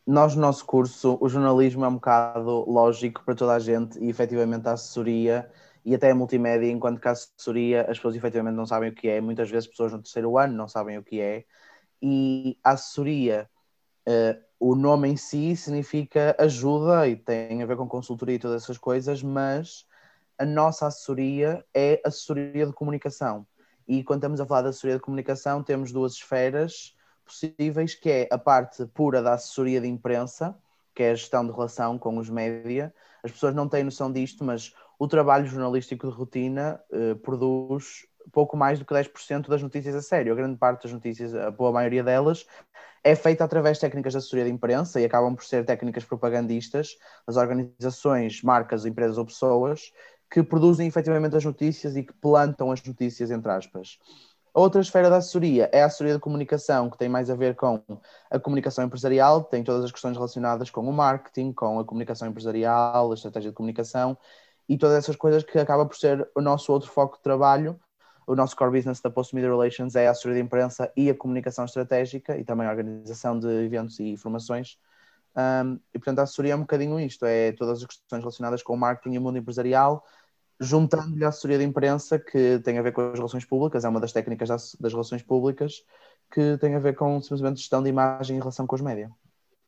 nós no nosso curso, o jornalismo é um bocado lógico para toda a gente e efetivamente a assessoria e até a multimédia, enquanto que a assessoria as pessoas efetivamente não sabem o que é, muitas vezes pessoas no terceiro ano não sabem o que é, e a assessoria, o nome em si significa ajuda e tem a ver com consultoria e todas essas coisas, mas a nossa assessoria é assessoria de comunicação. E quando estamos a falar de assessoria de comunicação, temos duas esferas possíveis, que é a parte pura da assessoria de imprensa, que é a gestão de relação com os média. As pessoas não têm noção disto, mas o trabalho jornalístico de rotina produz pouco mais do que 10% das notícias a sério. A grande parte das notícias, a boa maioria delas, é feita através de técnicas de assessoria de imprensa e acabam por ser técnicas propagandistas das organizações, marcas, empresas ou pessoas que produzem efetivamente as notícias e que plantam as notícias, entre aspas. A outra esfera da assessoria é a assessoria de comunicação, que tem mais a ver com a comunicação empresarial, tem todas as questões relacionadas com o marketing, com a comunicação empresarial, a estratégia de comunicação e todas essas coisas que acaba por ser o nosso outro foco de trabalho. O nosso core business da Post Media Relations é a assessoria de imprensa e a comunicação estratégica e também a organização de eventos e formações. E portanto a assessoria é um bocadinho isto, é todas as questões relacionadas com o marketing e o mundo empresarial, juntando-lhe a assessoria de imprensa, que tem a ver com as relações públicas, é uma das técnicas das relações públicas, que tem a ver com simplesmente gestão de imagem em relação com os média.